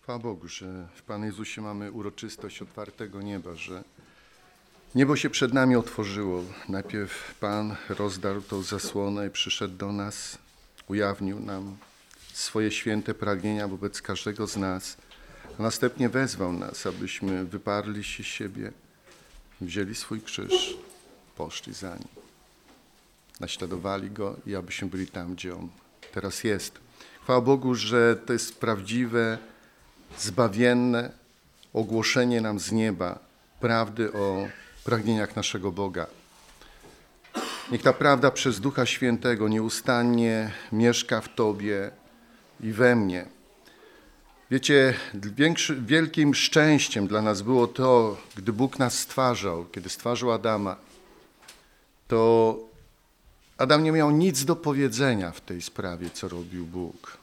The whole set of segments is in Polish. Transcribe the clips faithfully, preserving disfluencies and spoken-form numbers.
Chwała Bogu, że w Panu Jezusie mamy uroczystość otwartego nieba, że niebo się przed nami otworzyło. Najpierw Pan rozdarł tą zasłonę i przyszedł do nas, ujawnił nam swoje święte pragnienia wobec każdego z nas, a następnie wezwał nas, abyśmy wyparli się z siebie, wzięli swój krzyż, poszli za Nim. Naśladowali Go i abyśmy byli tam, gdzie On teraz jest. Chwała Bogu, że to jest prawdziwe, zbawienne ogłoszenie nam z nieba prawdy o pragnieniach naszego Boga. Niech ta prawda przez Ducha Świętego nieustannie mieszka w Tobie i we mnie. Wiecie, większy, wielkim szczęściem dla nas było to, gdy Bóg nas stwarzał, kiedy stwarzał Adama, to Adam nie miał nic do powiedzenia w tej sprawie, co robił Bóg.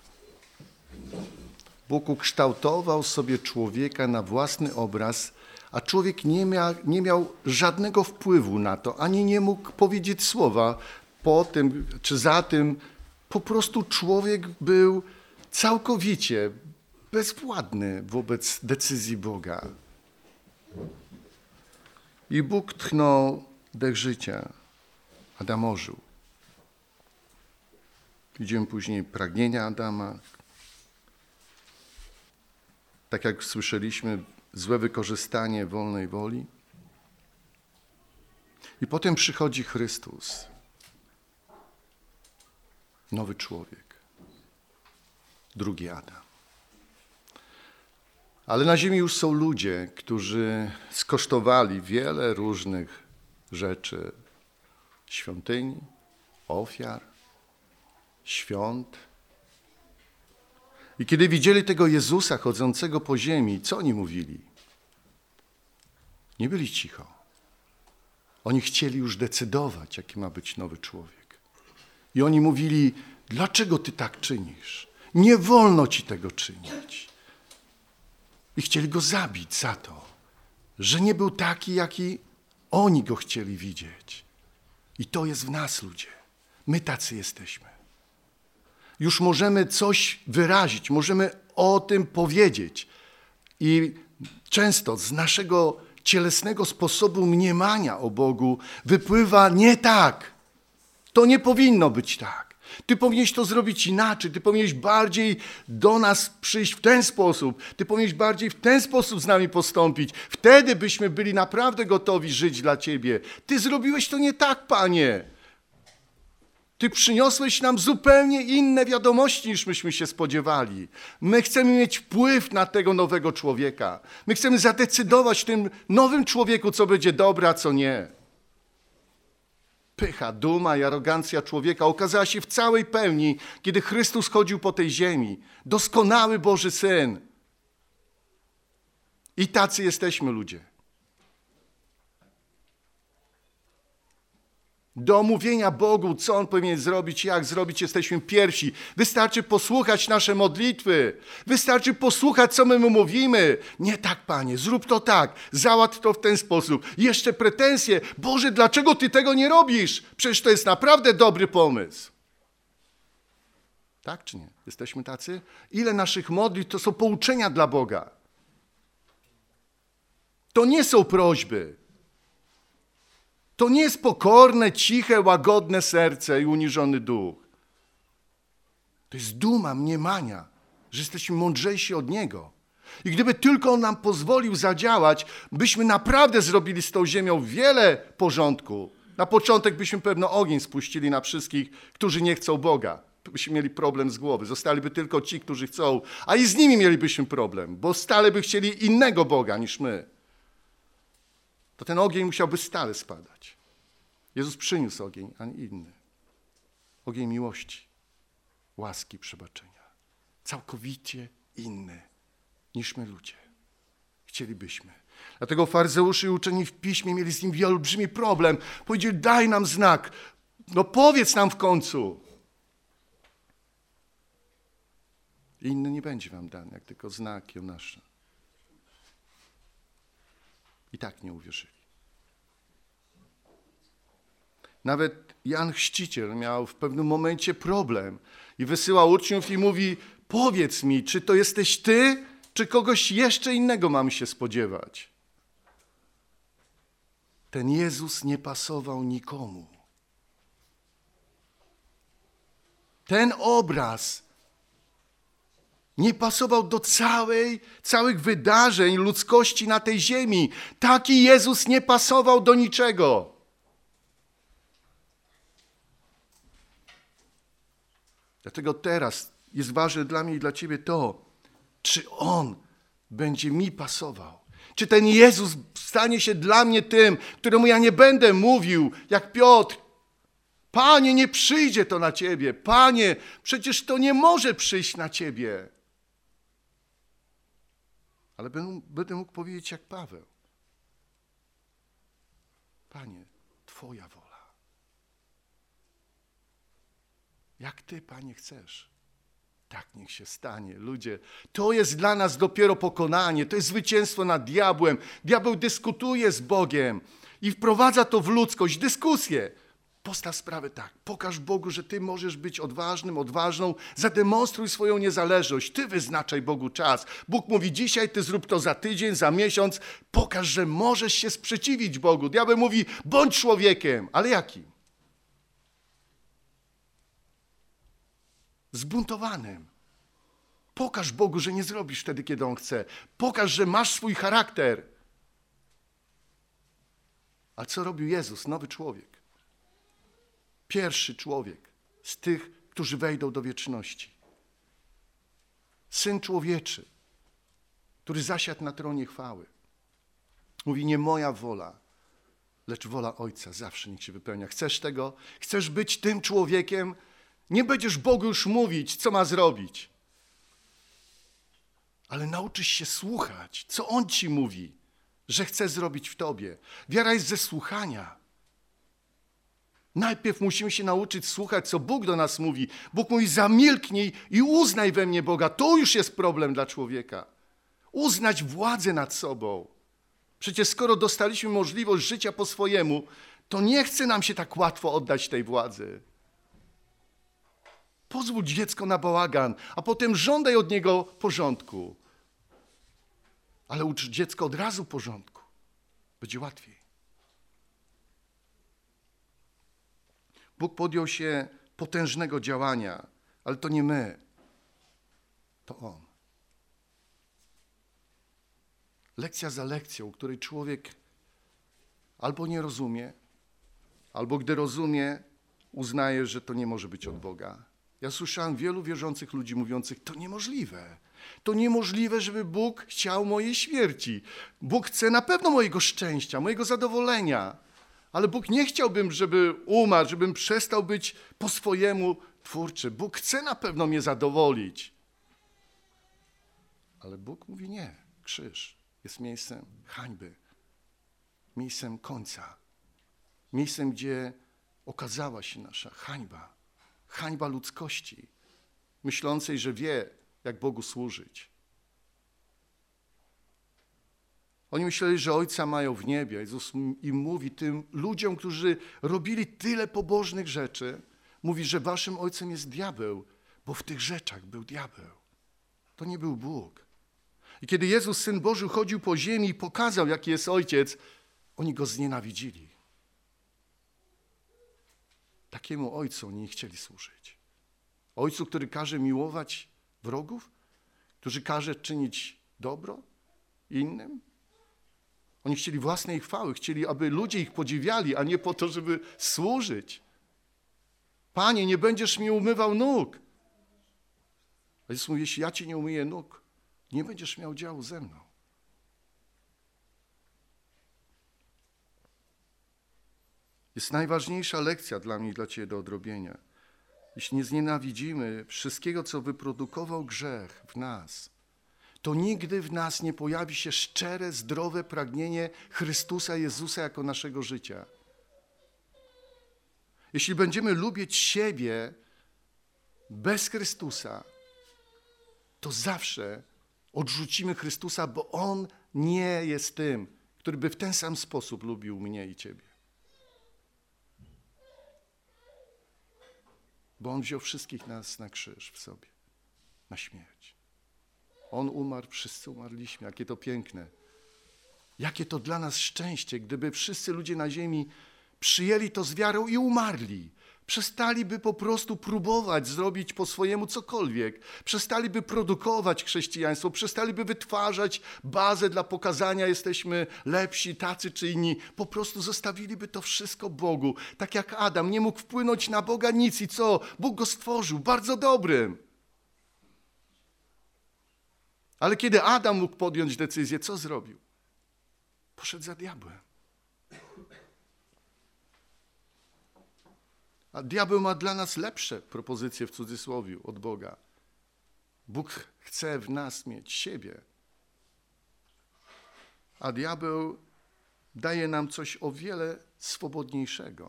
Bóg ukształtował sobie człowieka na własny obraz, a człowiek nie miał, nie miał żadnego wpływu na to, ani nie mógł powiedzieć słowa po tym czy za tym. Po prostu człowiek był całkowicie bezwładny wobec decyzji Boga. I Bóg tchnął dech życia. Adam ożył. Widzimy później pragnienia Adama. Tak jak słyszeliśmy, złe wykorzystanie wolnej woli. I potem przychodzi Chrystus. Nowy człowiek. Drugi Adam. Ale na ziemi już są ludzie, którzy skosztowali wiele różnych rzeczy. Świątyni, ofiar, świąt. I kiedy widzieli tego Jezusa chodzącego po ziemi, co oni mówili? Nie byli cicho. Oni chcieli już decydować, jaki ma być nowy człowiek. I oni mówili, dlaczego ty tak czynisz? Nie wolno ci tego czynić. I chcieli go zabić za to, że nie był taki, jaki oni go chcieli widzieć. I to jest w nas, ludzie. My tacy jesteśmy. Już możemy coś wyrazić, możemy o tym powiedzieć. I często z naszego cielesnego sposobu mniemania o Bogu wypływa nie tak. To nie powinno być tak. Ty powinieneś to zrobić inaczej. Ty powinieneś bardziej do nas przyjść w ten sposób. Ty powinieneś bardziej w ten sposób z nami postąpić. Wtedy byśmy byli naprawdę gotowi żyć dla Ciebie. Ty zrobiłeś to nie tak, Panie. Ty przyniosłeś nam zupełnie inne wiadomości, niż myśmy się spodziewali. My chcemy mieć wpływ na tego nowego człowieka. My chcemy zadecydować w tym nowym człowieku, co będzie dobre, a co nie. Pycha, duma i arogancja człowieka okazała się w całej pełni, kiedy Chrystus chodził po tej ziemi. Doskonały Boży Syn. I tacy jesteśmy, ludzie. Do mówienia Bogu, co On powinien zrobić, jak zrobić, jesteśmy pierwsi. Wystarczy posłuchać nasze modlitwy. Wystarczy posłuchać, co my mu mówimy. Nie tak, Panie, zrób to tak. Załatw to w ten sposób. Jeszcze pretensje. Boże, dlaczego Ty tego nie robisz? Przecież to jest naprawdę dobry pomysł. Tak czy nie? Jesteśmy tacy? Ile naszych modlitw to są pouczenia dla Boga? To nie są prośby. To nie jest pokorne, ciche, łagodne serce i uniżony duch. To jest duma mniemania, że jesteśmy mądrzejsi od Niego. I gdyby tylko On nam pozwolił zadziałać, byśmy naprawdę zrobili z tą ziemią wiele porządku. Na początek byśmy pewno ogień spuścili na wszystkich, którzy nie chcą Boga. Byśmy mieli problem z głowy. Zostaliby tylko ci, którzy chcą, a i z nimi mielibyśmy problem, bo stale by chcieli innego Boga niż my. To ten ogień musiałby stale spadać. Jezus przyniósł ogień, a nie inny. Ogień miłości, łaski, przebaczenia. Całkowicie inny niż my ludzie. Chcielibyśmy. Dlatego faryzeusze i uczeni w piśmie mieli z nim olbrzymi problem. Powiedzieli, daj nam znak. No powiedz nam w końcu. Inny nie będzie wam dany, jak tylko znak Jonasza. I tak nie uwierzyli. Nawet Jan Chrzciciel miał w pewnym momencie problem i wysyła uczniów i mówi, powiedz mi, czy to jesteś ty, Czy kogoś jeszcze innego mamy się spodziewać? Ten Jezus nie pasował nikomu. Ten obraz nie pasował do całej, całych wydarzeń ludzkości na tej ziemi. Taki Jezus nie pasował do niczego. Dlatego teraz jest ważne dla mnie i dla ciebie to, czy On będzie mi pasował. Czy ten Jezus stanie się dla mnie tym, któremu ja nie będę mówił, jak Piotr: Panie, nie przyjdzie to na ciebie. Panie, przecież to nie może przyjść na ciebie. Ale będę mógł powiedzieć jak Paweł: Panie, Twoja wola. Jak Ty, Panie, chcesz, tak niech się stanie. Ludzie, to jest dla nas dopiero pokonanie, to jest zwycięstwo nad diabłem. Diabeł dyskutuje z Bogiem i wprowadza to w ludzkość, dyskusję. Postaw sprawę tak, pokaż Bogu, że Ty możesz być odważnym, odważną, zademonstruj swoją niezależność, Ty wyznaczaj Bogu czas. Bóg mówi dzisiaj, Ty zrób to za tydzień, za miesiąc, pokaż, że możesz się sprzeciwić Bogu. Diabeł mówi: bądź człowiekiem, ale jakim? Zbuntowanym. Pokaż Bogu, że nie zrobisz wtedy, kiedy On chce. Pokaż, że masz swój charakter. A co robił Jezus, nowy człowiek? Pierwszy człowiek z tych, którzy wejdą do wieczności. Syn człowieczy, który zasiadł na tronie chwały. Mówi: nie moja wola, lecz wola Ojca zawsze niech się wypełnia. Chcesz tego? Chcesz być tym człowiekiem? Nie będziesz Bogu już mówić, co ma zrobić. Ale nauczysz się słuchać, co On ci mówi, że chce zrobić w tobie. Wiara jest ze słuchania. Najpierw musimy się nauczyć słuchać, co Bóg do nas mówi. Bóg mówi: zamilknij i uznaj we mnie Boga. To już jest problem dla człowieka. Uznać władzę nad sobą. Przecież skoro dostaliśmy możliwość życia po swojemu, to nie chce nam się tak łatwo oddać tej władzy. Pozwól dziecko na bałagan, a potem żądaj od niego porządku. Ale ucz dziecko od razu porządku. Będzie łatwiej. Bóg podjął się potężnego działania, ale to nie my, to On. Lekcja za lekcją, której człowiek albo nie rozumie, albo gdy rozumie, uznaje, że to nie może być od Boga. Ja słyszałem wielu wierzących ludzi mówiących: to niemożliwe. To niemożliwe, żeby Bóg chciał mojej śmierci. Bóg chce na pewno mojego szczęścia, mojego zadowolenia. Ale Bóg nie chciałbym, żeby umarł, żebym przestał być po swojemu twórczy. Bóg chce na pewno mnie zadowolić. Ale Bóg mówi: nie. Krzyż jest miejscem hańby. Miejscem końca. Miejscem, gdzie okazała się nasza hańba. Hańba ludzkości, myślącej, że wie, jak Bogu służyć. Oni myśleli, że Ojca mają w niebie. Jezus im mówi, tym ludziom, którzy robili tyle pobożnych rzeczy, mówi, że waszym ojcem jest diabeł, bo w tych rzeczach był diabeł. To nie był Bóg. I kiedy Jezus, Syn Boży, chodził po ziemi i pokazał, jaki jest Ojciec, oni Go znienawidzili. Takiemu Ojcu oni nie chcieli służyć. Ojcu, który każe miłować wrogów? Który każe czynić dobro innym? Oni chcieli własnej chwały, chcieli, aby ludzie ich podziwiali, a nie po to, żeby służyć. Panie, nie będziesz mi umywał nóg. A Jezus mówi: jeśli ja ci nie umyję nóg, nie będziesz miał działu ze mną. Jest najważniejsza lekcja dla mnie i dla ciebie do odrobienia. Jeśli nie znienawidzimy wszystkiego, co wyprodukował grzech w nas, to nigdy w nas nie pojawi się szczere, zdrowe pragnienie Chrystusa Jezusa jako naszego życia. Jeśli będziemy lubić siebie bez Chrystusa, to zawsze odrzucimy Chrystusa, bo On nie jest tym, który by w ten sam sposób lubił mnie i ciebie. Bo On wziął wszystkich nas na krzyż w sobie, na śmierć. On umarł, wszyscy umarliśmy. Jakie to piękne. Jakie to dla nas szczęście, gdyby wszyscy ludzie na ziemi przyjęli to z wiarą i umarli. Przestaliby po prostu próbować zrobić po swojemu cokolwiek. Przestaliby produkować chrześcijaństwo, przestaliby wytwarzać bazę dla pokazania, jesteśmy lepsi, tacy czy inni. Po prostu zostawiliby to wszystko Bogu. Tak jak Adam nie mógł wpłynąć na Boga nic i co? Bóg go stworzył, bardzo dobrym. Ale kiedy Adam mógł podjąć decyzję, co zrobił? Poszedł za diabłem. A diabeł ma dla nas lepsze propozycje w cudzysłowie od Boga. Bóg chce w nas mieć siebie. A diabeł daje nam coś o wiele swobodniejszego.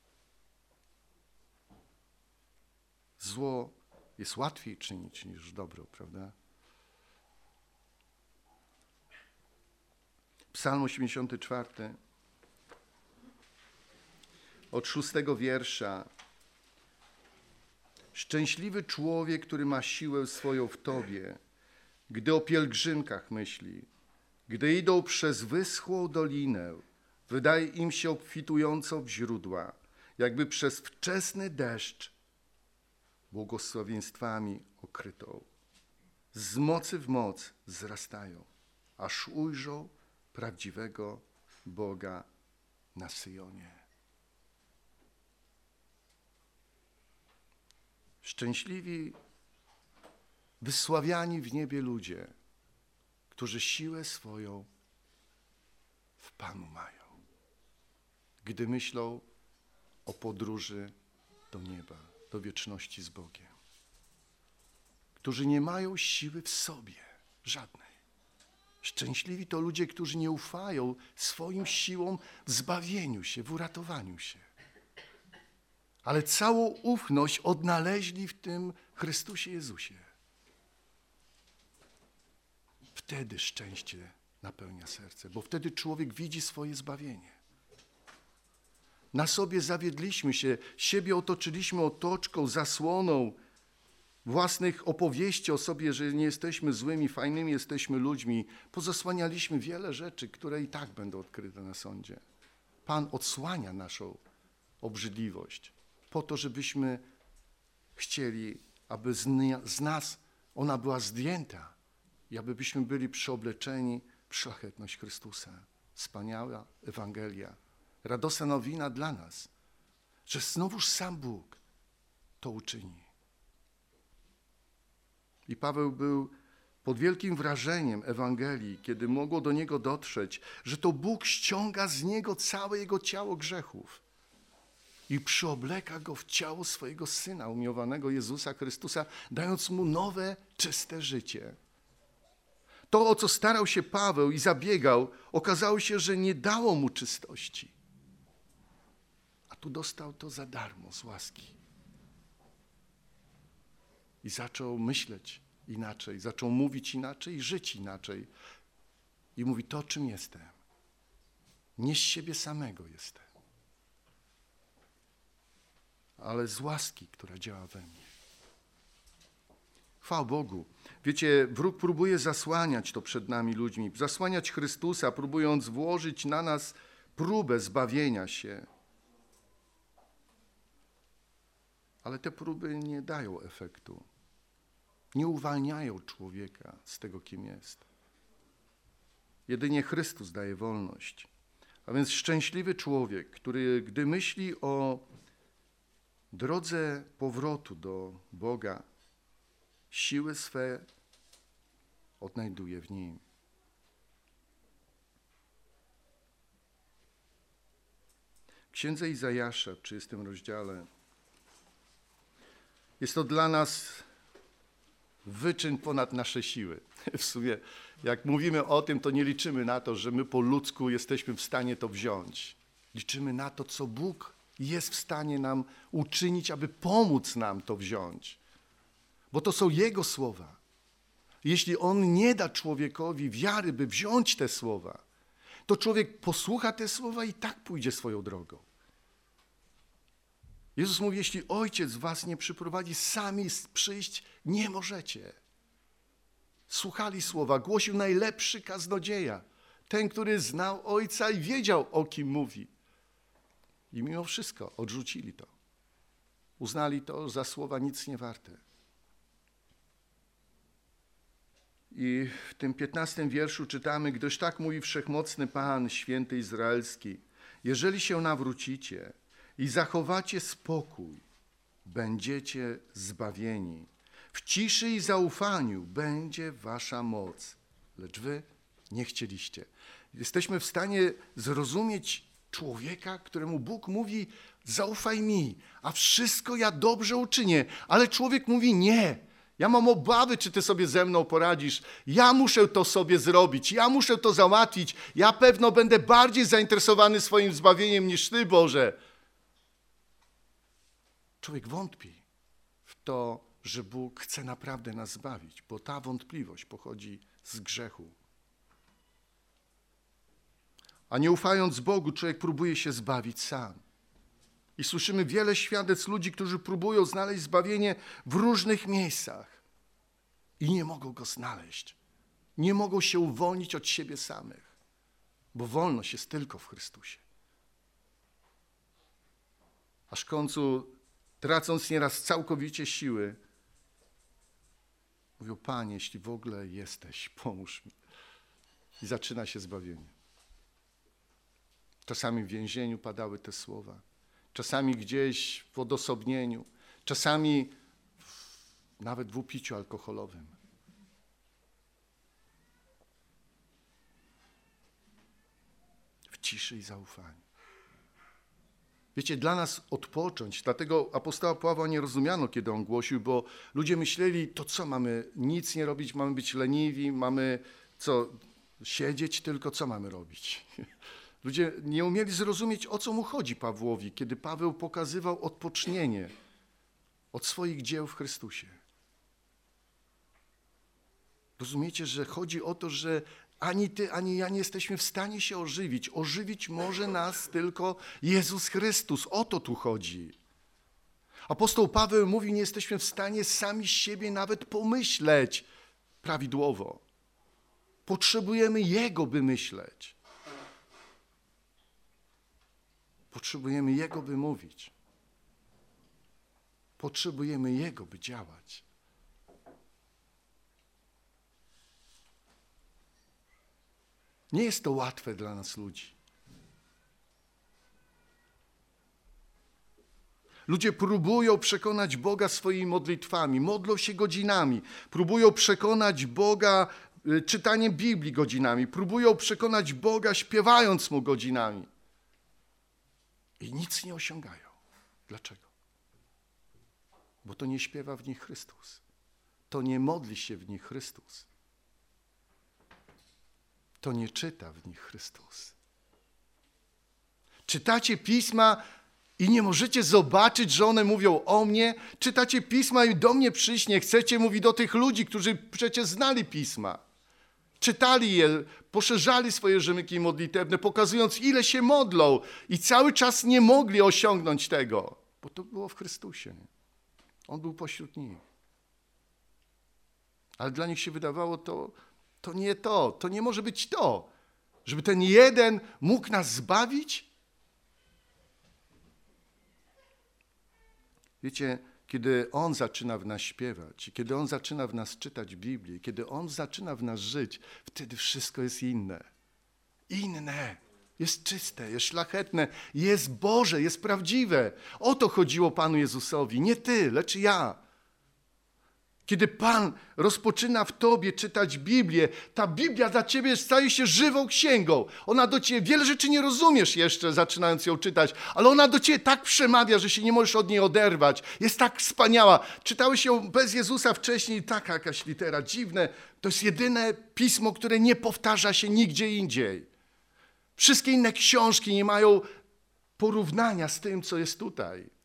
Zło jest łatwiej czynić niż dobro, prawda? Psalm osiemdziesiąty czwarty. Od szóstego wiersza. Szczęśliwy człowiek, który ma siłę swoją w Tobie, gdy o pielgrzymkach myśli, gdy idą przez wyschłą dolinę, wydaje im się obfitującą w źródła, jakby przez wczesny deszcz błogosławieństwami okrytą. Z mocy w moc wzrastają, aż ujrzą prawdziwego Boga na Syjonie. Szczęśliwi, wysławiani w niebie ludzie, którzy siłę swoją w Panu mają, gdy myślą o podróży do nieba, do wieczności z Bogiem. Którzy nie mają siły w sobie, żadnej. Szczęśliwi to ludzie, którzy nie ufają swoim siłom w zbawieniu się, w uratowaniu się. Ale całą ufność odnaleźli w tym Chrystusie Jezusie. Wtedy szczęście napełnia serce, bo wtedy człowiek widzi swoje zbawienie. Na sobie zawiedliśmy się, siebie otoczyliśmy otoczką, zasłoną własnych opowieści o sobie, że nie jesteśmy złymi, fajnymi jesteśmy ludźmi. Pozasłanialiśmy wiele rzeczy, które i tak będą odkryte na sądzie. Pan odsłania naszą obrzydliwość po to, żebyśmy chcieli, aby z nas ona była zdjęta i abyśmy byli przyobleczeni w szlachetność Chrystusa. Wspaniała Ewangelia, radosna nowina dla nas, że znowuż sam Bóg to uczyni. I Paweł był pod wielkim wrażeniem Ewangelii, kiedy mogło do niego dotrzeć, że to Bóg ściąga z niego całe jego ciało grzechów i przyobleka go w ciało swojego Syna umiłowanego Jezusa Chrystusa, dając mu nowe, czyste życie. To, o co starał się Paweł i zabiegał, okazało się, że nie dało mu czystości. A tu dostał to za darmo, z łaski. I zaczął myśleć inaczej, zaczął mówić inaczej i żyć inaczej. I mówi, to czym jestem. Nie z siebie samego jestem, ale z łaski, która działa we mnie. Chwała Bogu. Wiecie, wróg próbuje zasłaniać to przed nami ludźmi, zasłaniać Chrystusa, próbując włożyć na nas próbę zbawienia się. Ale te próby nie dają efektu. Nie uwalniają człowieka z tego, kim jest. Jedynie Chrystus daje wolność. A więc szczęśliwy człowiek, który gdy myśli o drodze powrotu do Boga, siły swe odnajduje w Nim. W Księdze Izajasza w trzydziestym rozdziale jest to dla nas wyczyn ponad nasze siły. W sumie, jak mówimy o tym, to nie liczymy na to, że my po ludzku jesteśmy w stanie to wziąć. Liczymy na to, co Bóg jest w stanie nam uczynić, aby pomóc nam to wziąć. Bo to są Jego słowa. Jeśli On nie da człowiekowi wiary, by wziąć te słowa, to człowiek posłucha te słowa i tak pójdzie swoją drogą. Jezus mówi, jeśli Ojciec was nie przyprowadzi, sami przyjść nie możecie. Słuchali słowa, głosił najlepszy kaznodzieja. Ten, który znał Ojca i wiedział, o kim mówi. I mimo wszystko odrzucili to. Uznali to za słowa nic nie warte. I w tym piętnastym wierszu czytamy, gdyż tak mówi wszechmocny Pan, święty Izraelski, jeżeli się nawrócicie i zachowacie spokój, będziecie zbawieni. W ciszy i zaufaniu będzie wasza moc, lecz wy nie chcieliście. Jesteśmy w stanie zrozumieć człowieka, któremu Bóg mówi, zaufaj mi, a wszystko ja dobrze uczynię, ale człowiek mówi nie. Ja mam obawy, czy ty sobie ze mną poradzisz. Ja muszę to sobie zrobić, ja muszę to załatwić. Ja pewno będę bardziej zainteresowany swoim zbawieniem niż ty, Boże. Człowiek wątpi w to, że Bóg chce naprawdę nas zbawić, bo ta wątpliwość pochodzi z grzechu. A nie ufając Bogu, człowiek próbuje się zbawić sam. I słyszymy wiele świadectw ludzi, którzy próbują znaleźć zbawienie w różnych miejscach i nie mogą go znaleźć. Nie mogą się uwolnić od siebie samych, bo wolność jest tylko w Chrystusie. Aż w końcu, tracąc nieraz całkowicie siły, mówią, Panie, jeśli w ogóle jesteś, pomóż mi. I zaczyna się zbawienie. Czasami w więzieniu padały te słowa. Czasami gdzieś w odosobnieniu, czasami w, nawet w upiciu alkoholowym. W ciszy i zaufaniu. Wiecie, dla nas odpocząć, dlatego apostoła Pawła nie rozumiano, kiedy on głosił, bo ludzie myśleli, to co, mamy nic nie robić, mamy być leniwi, mamy co, siedzieć tylko, co mamy robić? Ludzie nie umieli zrozumieć, o co mu chodzi Pawłowi, kiedy Paweł pokazywał odpocznienie od swoich dzieł w Chrystusie. Rozumiecie, że chodzi o to, że ani ty, ani ja nie jesteśmy w stanie się ożywić. Ożywić może nas tylko Jezus Chrystus. O to tu chodzi. Apostoł Paweł mówi, nie jesteśmy w stanie sami siebie nawet pomyśleć prawidłowo. Potrzebujemy Jego, by myśleć. Potrzebujemy Jego, by mówić. Potrzebujemy Jego, by działać. Nie jest to łatwe dla nas ludzi. Ludzie próbują przekonać Boga swoimi modlitwami, modlą się godzinami, próbują przekonać Boga czytaniem Biblii godzinami, próbują przekonać Boga śpiewając Mu godzinami. I nic nie osiągają. Dlaczego? Bo to nie śpiewa w nich Chrystus. To nie modli się w nich Chrystus. To nie czyta w nich Chrystus. Czytacie pisma i nie możecie zobaczyć, że one mówią o mnie. Czytacie pisma i do mnie przyjść nie chcecie, mówi do tych ludzi, którzy przecież znali pisma. Czytali je, poszerzali swoje rzemyki modlitewne, pokazując, ile się modlą i cały czas nie mogli osiągnąć tego, bo to było w Chrystusie. On był pośród nich. Ale dla nich się wydawało, to, to nie to, to nie może być to, żeby ten jeden mógł nas zbawić. Wiecie, kiedy On zaczyna w nas śpiewać, kiedy On zaczyna w nas czytać Biblię, kiedy On zaczyna w nas żyć, wtedy wszystko jest inne. Inne. Jest czyste, jest szlachetne, jest Boże, jest prawdziwe. O to chodziło Panu Jezusowi. Nie ty, lecz ja. Kiedy Pan rozpoczyna w tobie czytać Biblię, ta Biblia dla ciebie staje się żywą księgą. Ona do ciebie, wiele rzeczy nie rozumiesz jeszcze, zaczynając ją czytać, ale ona do ciebie tak przemawia, że się nie możesz od niej oderwać. Jest tak wspaniała. Czytałeś ją bez Jezusa wcześniej, taka jakaś litera, dziwne. To jest jedyne pismo, które nie powtarza się nigdzie indziej. Wszystkie inne książki nie mają porównania z tym, co jest tutaj.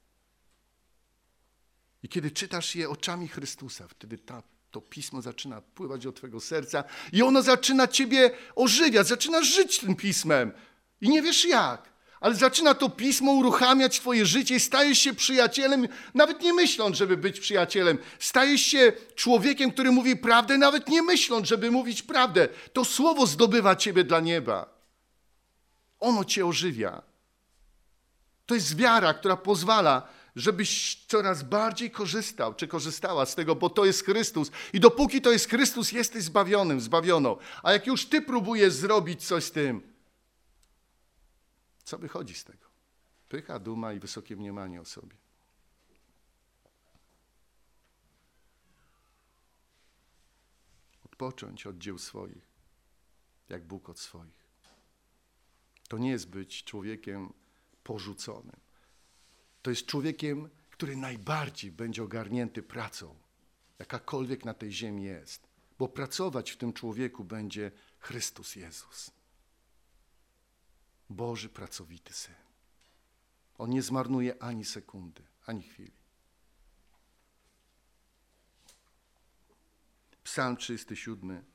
I kiedy czytasz je oczami Chrystusa, wtedy ta, to pismo zaczyna pływać do twojego serca i ono zaczyna ciebie ożywiać, zaczynasz żyć tym pismem i nie wiesz jak, Ale zaczyna to Pismo uruchamiać twoje życie i stajesz się przyjacielem, nawet nie myśląc, żeby być przyjacielem. Stajesz się człowiekiem, który mówi prawdę, nawet nie myśląc, żeby mówić prawdę. To Słowo zdobywa ciebie dla nieba. Ono cię ożywia. To jest wiara, która pozwala, żebyś coraz bardziej korzystał, czy korzystała z tego, bo to jest Chrystus. I dopóki to jest Chrystus, jesteś zbawionym, zbawioną. A jak już ty próbujesz zrobić coś z tym, co wychodzi z tego? Pycha, duma i wysokie mniemanie o sobie. Odpocząć od dzieł swoich, jak Bóg od swoich. To nie jest być człowiekiem porzuconym. To jest człowiekiem, który najbardziej będzie ogarnięty pracą, jakakolwiek na tej ziemi jest. Bo pracować w tym człowieku będzie Chrystus Jezus. Boży pracowity Syn. On nie zmarnuje ani sekundy, ani chwili. Psalm trzydziesty siódmy.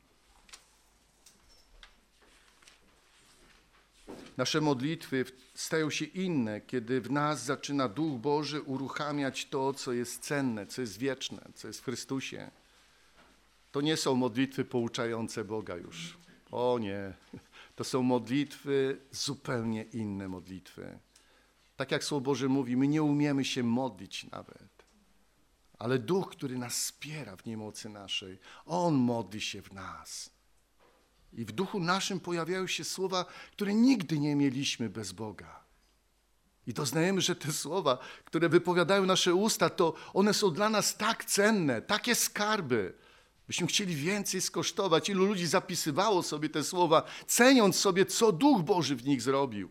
Nasze modlitwy stają się inne, kiedy w nas zaczyna Duch Boży uruchamiać to, co jest cenne, co jest wieczne, co jest w Chrystusie. To nie są modlitwy pouczające Boga już. O nie, to są modlitwy, zupełnie inne modlitwy. Tak jak Słowo Boże mówi, my nie umiemy się modlić nawet. Ale Duch, który nas wspiera w niemocy naszej, On modli się w nas. I w duchu naszym pojawiają się słowa, które nigdy nie mieliśmy bez Boga. I doznajemy, że te słowa, które wypowiadają nasze usta, to one są dla nas tak cenne, takie skarby. Byśmy chcieli więcej skosztować. Ilu ludzi zapisywało sobie te słowa, ceniąc sobie, co Duch Boży w nich zrobił.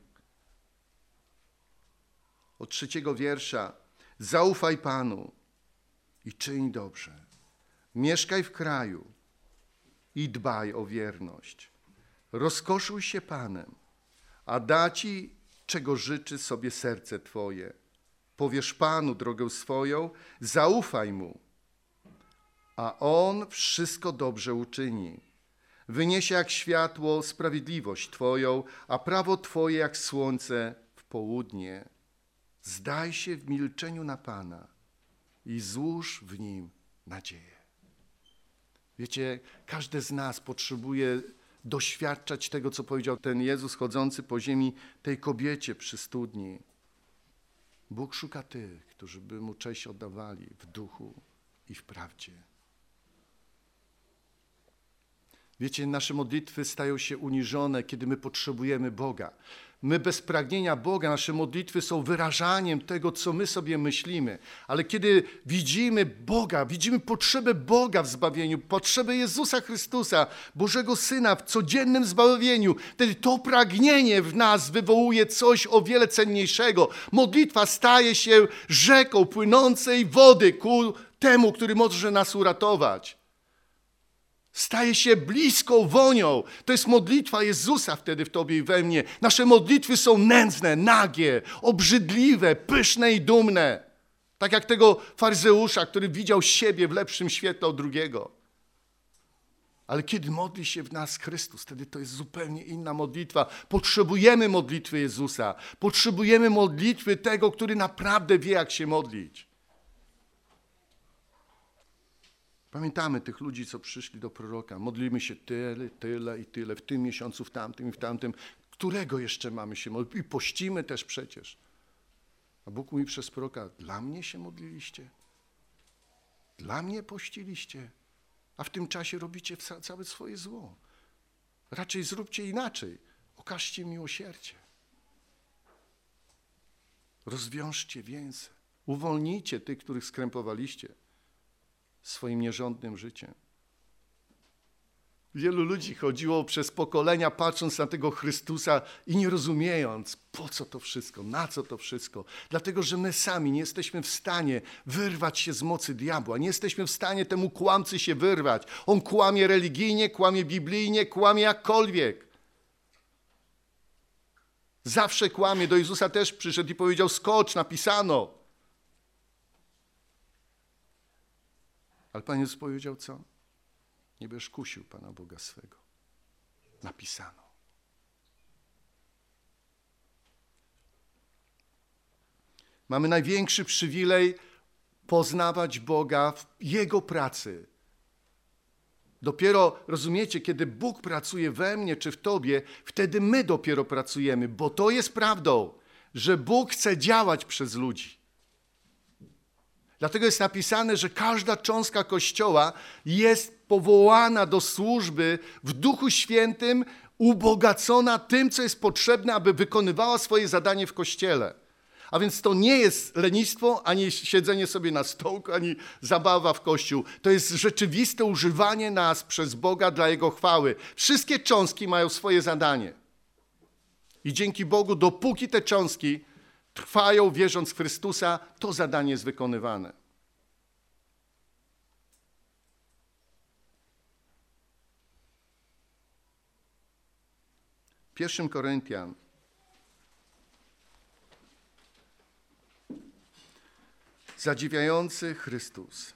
Od trzeciego wiersza. Zaufaj Panu i czyń dobrze. Mieszkaj w kraju i dbaj o wierność. Rozkoszuj się Panem, a da ci, czego życzy sobie serce twoje. Powierz Panu drogę swoją, zaufaj Mu, a On wszystko dobrze uczyni. Wyniesie jak światło sprawiedliwość Twoją, a prawo Twoje jak słońce w południe. Zdaj się w milczeniu na Pana i złóż w Nim nadzieję. Wiecie, każdy z nas potrzebuje doświadczać tego, co powiedział ten Jezus chodzący po ziemi tej kobiecie przy studni. Bóg szuka tych, którzy by Mu cześć oddawali w duchu i w prawdzie. Wiecie, nasze modlitwy stają się uniżone, kiedy my potrzebujemy Boga. My bez pragnienia Boga, nasze modlitwy są wyrażaniem tego, co my sobie myślimy. Ale kiedy widzimy Boga, widzimy potrzebę Boga w zbawieniu, potrzebę Jezusa Chrystusa, Bożego Syna w codziennym zbawieniu, wtedy to pragnienie w nas wywołuje coś o wiele cenniejszego. Modlitwa staje się rzeką płynącej wody ku temu, który może nas uratować. Staje się bliską wonią. To jest modlitwa Jezusa wtedy w tobie i we mnie. Nasze modlitwy są nędzne, nagie, obrzydliwe, pyszne i dumne. Tak jak tego faryzeusza, który widział siebie w lepszym świetle od drugiego. Ale kiedy modli się w nas Chrystus, wtedy to jest zupełnie inna modlitwa. Potrzebujemy modlitwy Jezusa. Potrzebujemy modlitwy tego, który naprawdę wie, jak się modlić. Pamiętamy tych ludzi, co przyszli do proroka. Modlimy się tyle, tyle i tyle, w tym miesiącu, w tamtym i w tamtym. Którego jeszcze mamy się modlić? I pościmy też przecież. A Bóg mówi przez proroka, dla mnie się modliliście? Dla mnie pościliście? A w tym czasie robicie całe swoje zło. Raczej zróbcie inaczej. Okażcie miłosierdzie. Rozwiążcie więzy. Uwolnijcie tych, których skrępowaliście swoim nierządnym życiem. Wielu ludzi chodziło przez pokolenia, patrząc na tego Chrystusa i nie rozumiejąc, po co to wszystko, na co to wszystko. Dlatego, że my sami nie jesteśmy w stanie wyrwać się z mocy diabła. Nie jesteśmy w stanie temu kłamcy się wyrwać. On kłamie religijnie, kłamie biblijnie, kłamie jakkolwiek. Zawsze kłamie. Do Jezusa też przyszedł i powiedział, skocz, napisano. Ale Pan Jezus powiedział co? Nie będziesz kusił Pana Boga swego. Napisano. Mamy największy przywilej poznawać Boga w Jego pracy. Dopiero, rozumiecie, kiedy Bóg pracuje we mnie czy w tobie, wtedy my dopiero pracujemy, bo to jest prawdą, że Bóg chce działać przez ludzi. Dlatego jest napisane, że każda cząstka Kościoła jest powołana do służby w Duchu Świętym, ubogacona tym, co jest potrzebne, aby wykonywała swoje zadanie w Kościele. A więc to nie jest lenistwo, ani siedzenie sobie na stołku, ani zabawa w Kościół. To jest rzeczywiste używanie nas przez Boga dla Jego chwały. Wszystkie cząstki mają swoje zadanie. I dzięki Bogu, dopóki te cząstki trwają, wierząc w Chrystusa, to zadanie jest wykonywane. Pierwszym Koryntian Zadziwiający Chrystus.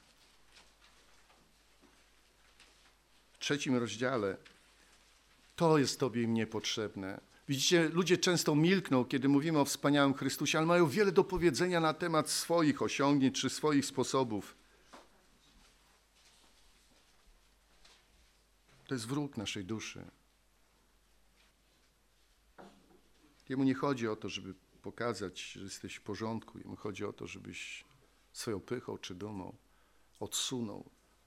W trzecim rozdziale to jest tobie i mnie potrzebne. Widzicie, ludzie często milkną, kiedy mówimy o wspaniałym Chrystusie, ale mają wiele do powiedzenia na temat swoich osiągnięć czy swoich sposobów. To jest wróg naszej duszy. Jemu nie chodzi o to, żeby pokazać, że jesteś w porządku. Jemu chodzi o to, żebyś swoją pychą czy dumą odsunął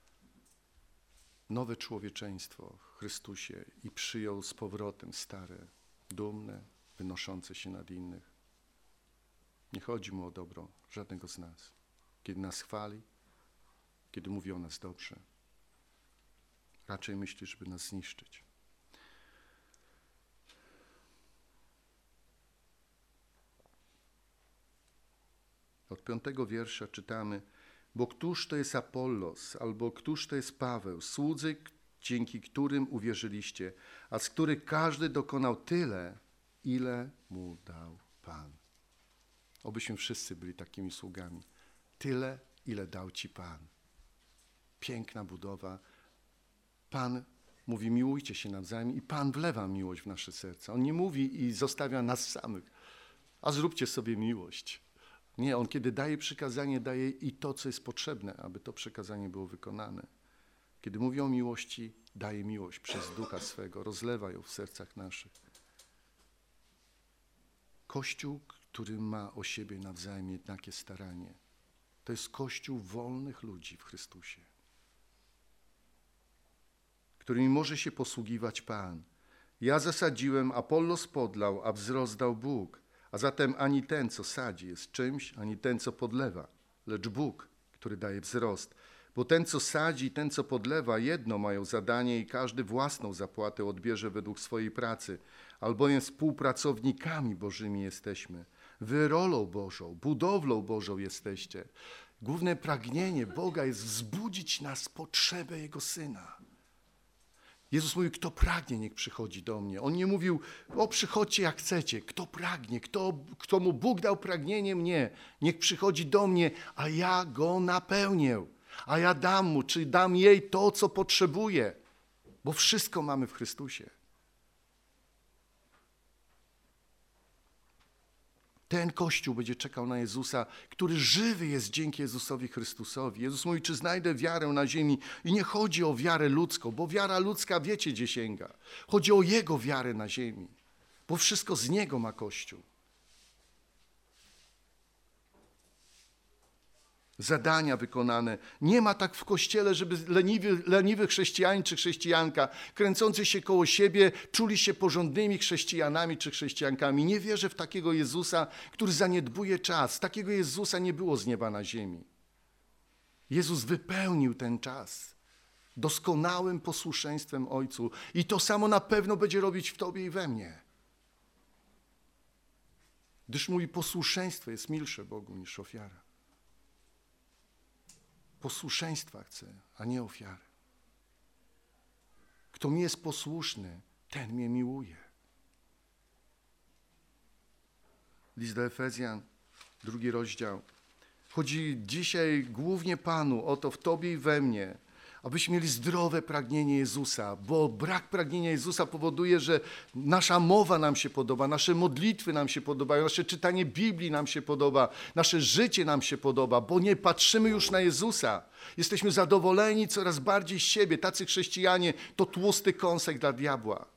nowe człowieczeństwo w Chrystusie i przyjął z powrotem stare, dumne, wynoszące się nad innych. Nie chodzi mu o dobro żadnego z nas. Kiedy nas chwali, kiedy mówi o nas dobrze, raczej myśli, żeby nas zniszczyć. Od piątego wiersza czytamy: bo któż to jest Apollos, albo któż to jest Paweł, słudzy, dzięki którym uwierzyliście, a z których każdy dokonał tyle, ile mu dał Pan. Obyśmy wszyscy byli takimi sługami. Tyle, ile dał ci Pan. Piękna budowa. Pan mówi: miłujcie się nawzajem, i Pan wlewa miłość w nasze serca. On nie mówi i zostawia nas samych, a zróbcie sobie miłość. Nie, On kiedy daje przykazanie, daje i to, co jest potrzebne, aby to przykazanie było wykonane. Kiedy mówi o miłości, daje miłość przez Ducha swego, rozlewa ją w sercach naszych. Kościół, który ma o siebie nawzajem jednakie staranie, to jest Kościół wolnych ludzi w Chrystusie, którymi może się posługiwać Pan. Ja zasadziłem, Apollos podlał, a wzrost dał Bóg. A zatem ani ten, co sadzi, jest czymś, ani ten, co podlewa, lecz Bóg, który daje wzrost. Bo ten, co sadzi, ten, co podlewa, jedno mają zadanie i każdy własną zapłatę odbierze według swojej pracy. Albowiem współpracownikami Bożymi jesteśmy. Wy rolą Bożą, budowlą Bożą jesteście. Główne pragnienie Boga jest wzbudzić nas potrzebę Jego Syna. Jezus mówił: kto pragnie, niech przychodzi do mnie. On nie mówił: o, przychodźcie jak chcecie. Kto pragnie, kto, kto mu Bóg dał pragnienie mnie, niech przychodzi do mnie, a ja go napełnię. A ja dam mu, czy dam jej to, co potrzebuje. Bo wszystko mamy w Chrystusie. Ten Kościół będzie czekał na Jezusa, który żywy jest dzięki Jezusowi Chrystusowi. Jezus mówi: czy znajdę wiarę na ziemi? I nie chodzi o wiarę ludzką, bo wiara ludzka wiecie, gdzie sięga. Chodzi o Jego wiarę na ziemi, bo wszystko z Niego ma Kościół. Zadania wykonane. Nie ma tak w Kościele, żeby leniwy, leniwy chrześcijanin czy chrześcijanka kręcący się koło siebie czuli się porządnymi chrześcijanami czy chrześcijankami. Nie wierzę w takiego Jezusa, który zaniedbuje czas. Takiego Jezusa nie było z nieba na ziemi. Jezus wypełnił ten czas doskonałym posłuszeństwem Ojcu i to samo na pewno będzie robić w tobie i we mnie. Gdyż mówi: posłuszeństwo jest milsze Bogu niż ofiara. Posłuszeństwa chcę, a nie ofiary. Kto mi jest posłuszny, ten mnie miłuje. List do Efezjan, drugi rozdział. Chodzi dzisiaj głównie Panu o to w tobie i we mnie, abyśmy mieli zdrowe pragnienie Jezusa, bo brak pragnienia Jezusa powoduje, że nasza mowa nam się podoba, nasze modlitwy nam się podobają, nasze czytanie Biblii nam się podoba, nasze życie nam się podoba, bo nie patrzymy już na Jezusa. Jesteśmy zadowoleni coraz bardziej z siebie. Tacy chrześcijanie to tłusty kąsek dla diabła.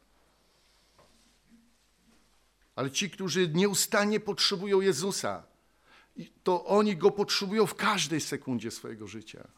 Ale ci, którzy nieustannie potrzebują Jezusa, to oni Go potrzebują w każdej sekundzie swojego życia.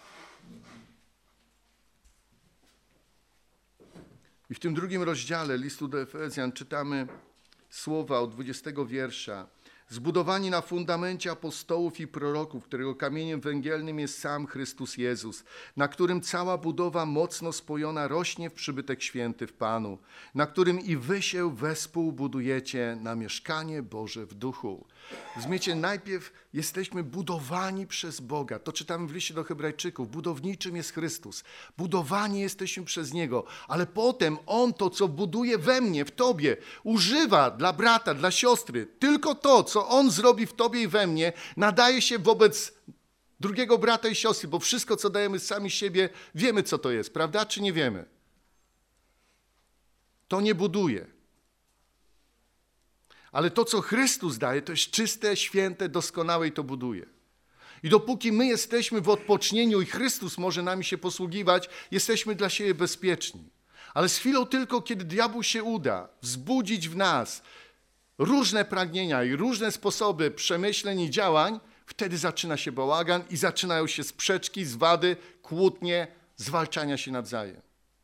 I w tym drugim rozdziale listu do Efezjan czytamy słowa od dwudziestego wiersza. Zbudowani na fundamencie apostołów i proroków, którego kamieniem węgielnym jest sam Chrystus Jezus, na którym cała budowa mocno spojona rośnie w przybytek święty w Panu, na którym i wy się wespół budujecie na mieszkanie Boże w duchu. Rozumiecie, najpierw jesteśmy budowani przez Boga. To czytamy w liście do Hebrajczyków. Budowniczym jest Chrystus. Budowani jesteśmy przez Niego, ale potem On to, co buduje we mnie, w tobie, używa dla brata, dla siostry. Tylko to, co On zrobi w tobie i we mnie, nadaje się wobec drugiego brata i siostry, bo wszystko, co dajemy sami siebie, wiemy, co to jest, prawda, czy nie wiemy? To nie buduje. Ale to, co Chrystus daje, to jest czyste, święte, doskonałe i to buduje. I dopóki my jesteśmy w odpocznieniu i Chrystus może nami się posługiwać, jesteśmy dla siebie bezpieczni. Ale z chwilą tylko, kiedy diabłu się uda wzbudzić w nas różne pragnienia i różne sposoby przemyśleń i działań, wtedy zaczyna się bałagan i zaczynają się sprzeczki, zwady, kłótnie, zwalczania się nawzajem.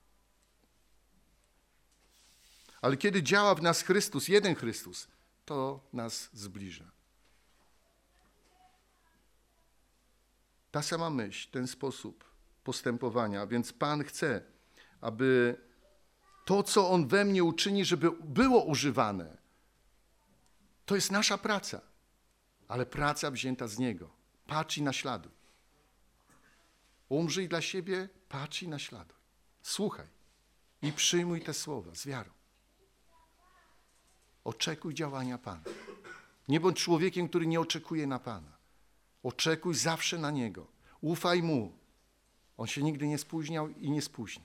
Ale kiedy działa w nas Chrystus, jeden Chrystus, to nas zbliża. Ta sama myśl, ten sposób postępowania, więc Pan chce, aby to, co On we mnie uczyni, żeby było używane. To jest nasza praca, ale praca wzięta z Niego. Patrz i naśladuj. Umrzyj dla siebie, patrz i naśladuj. Słuchaj i przyjmuj te słowa z wiarą. Oczekuj działania Pana. Nie bądź człowiekiem, który nie oczekuje na Pana. Oczekuj zawsze na Niego. Ufaj Mu. On się nigdy nie spóźniał i nie spóźni.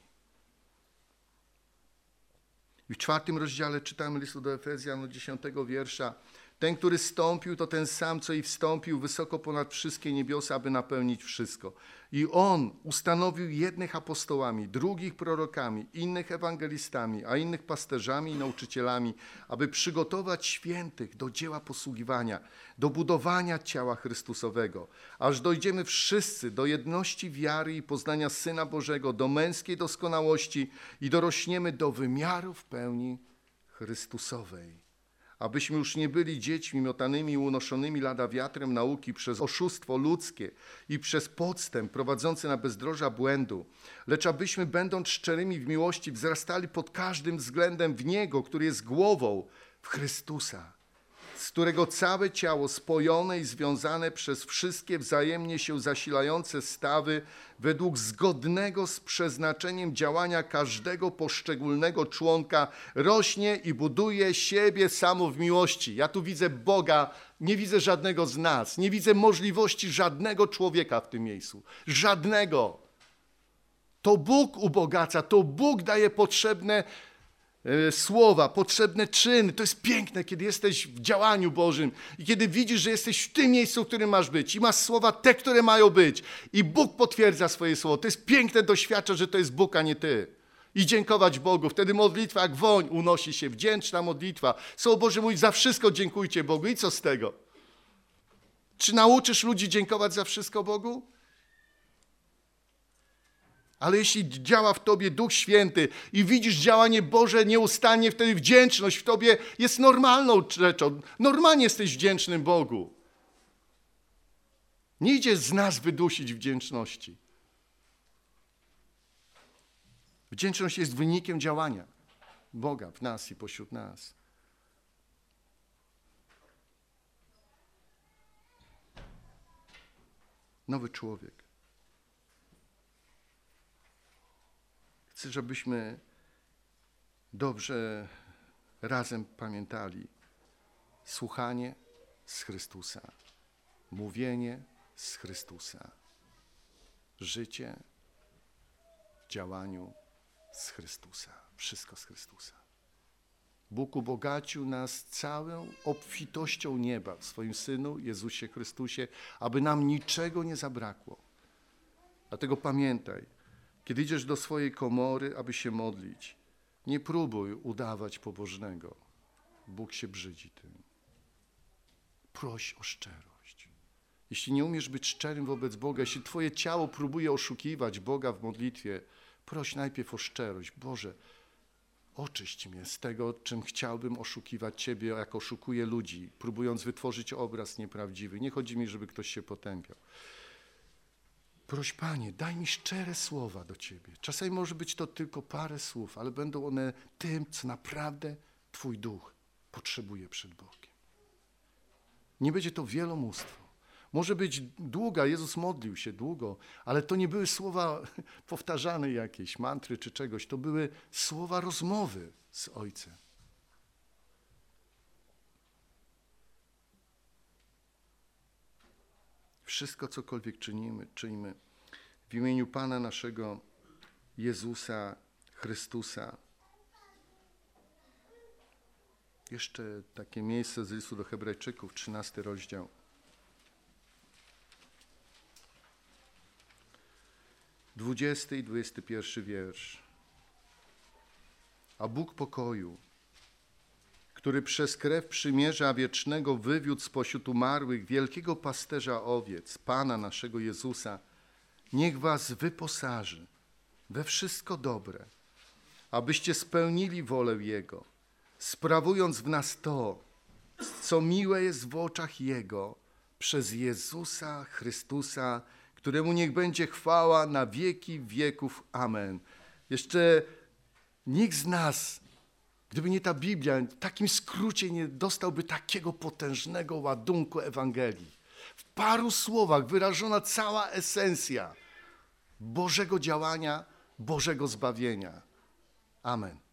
I w czwartym rozdziale czytamy listu do Efezjan od dziesiątego wiersza. Ten, który zstąpił, to ten sam, co i wstąpił wysoko ponad wszystkie niebiosa, aby napełnić wszystko. I On ustanowił jednych apostołami, drugich prorokami, innych ewangelistami, a innych pasterzami i nauczycielami, aby przygotować świętych do dzieła posługiwania, do budowania ciała Chrystusowego, aż dojdziemy wszyscy do jedności wiary i poznania Syna Bożego, do męskiej doskonałości i dorośniemy do wymiaru w pełni Chrystusowej. Abyśmy już nie byli dziećmi miotanymi i unoszonymi lada wiatrem nauki przez oszustwo ludzkie i przez podstęp prowadzący na bezdroża błędu, lecz abyśmy, będąc szczerymi w miłości, wzrastali pod każdym względem w Niego, który jest głową, w Chrystusa, z którego całe ciało spojone i związane przez wszystkie wzajemnie się zasilające stawy według zgodnego z przeznaczeniem działania każdego poszczególnego członka rośnie i buduje siebie samo w miłości. Ja tu widzę Boga, nie widzę żadnego z nas, nie widzę możliwości żadnego człowieka w tym miejscu. Żadnego. To Bóg ubogaca, to Bóg daje potrzebne słowa, potrzebne czyny. To jest piękne, kiedy jesteś w działaniu Bożym i kiedy widzisz, że jesteś w tym miejscu, w którym masz być i masz słowa te, które mają być i Bóg potwierdza swoje słowo. To jest piękne doświadczenie, że to jest Bóg, a nie ty. I dziękować Bogu. Wtedy modlitwa jak woń unosi się, wdzięczna modlitwa. Słowo Boże mówi, za wszystko dziękujcie Bogu. I co z tego? Czy nauczysz ludzi dziękować za wszystko Bogu? Ale jeśli działa w tobie Duch Święty i widzisz działanie Boże nieustannie, wtedy wdzięczność w tobie jest normalną rzeczą. Normalnie jesteś wdzięcznym Bogu. Nie idzie z nas wydusić wdzięczności. Wdzięczność jest wynikiem działania Boga w nas i pośród nas. Nowy człowiek. Chcę, żebyśmy dobrze razem pamiętali słuchanie z Chrystusa, mówienie z Chrystusa, życie działaniu z Chrystusa. Wszystko z Chrystusa. Bóg ubogacił nas całą obfitością nieba w swoim Synu, Jezusie Chrystusie, aby nam niczego nie zabrakło. Dlatego pamiętaj, kiedy idziesz do swojej komory, aby się modlić, nie próbuj udawać pobożnego. Bóg się brzydzi tym. Proś o szczerość. Jeśli nie umiesz być szczerym wobec Boga, jeśli twoje ciało próbuje oszukiwać Boga w modlitwie, proś najpierw o szczerość. Boże, oczyść mnie z tego, czym chciałbym oszukiwać Ciebie, jak oszukuję ludzi, próbując wytworzyć obraz nieprawdziwy. Nie chodzi mi, żeby ktoś się potępiał. Proś, Panie, daj mi szczere słowa do Ciebie. Czasami może być to tylko parę słów, ale będą one tym, co naprawdę Twój duch potrzebuje przed Bogiem. Nie będzie to wielomóstwo. Może być długa, Jezus modlił się długo, ale to nie były słowa powtarzane jakieś, mantry czy czegoś, to były słowa rozmowy z Ojcem. Wszystko, cokolwiek czynimy, czyńmy w imieniu Pana naszego Jezusa Chrystusa. Jeszcze takie miejsce z listu do Hebrajczyków, trzynasty rozdział. dwudziesty i dwudziesty pierwszy wiersz. A Bóg pokoju, który przez krew przymierza wiecznego wywiódł spośród umarłych wielkiego pasterza owiec, Pana naszego Jezusa, niech was wyposaży we wszystko dobre, abyście spełnili wolę Jego, sprawując w nas to, co miłe jest w oczach Jego, przez Jezusa Chrystusa, któremu niech będzie chwała na wieki wieków. Amen. Jeszcze nikt z nas, gdyby nie ta Biblia, w takim skrócie nie dostałby takiego potężnego ładunku Ewangelii. W paru słowach wyrażona cała esencja Bożego działania, Bożego zbawienia. Amen.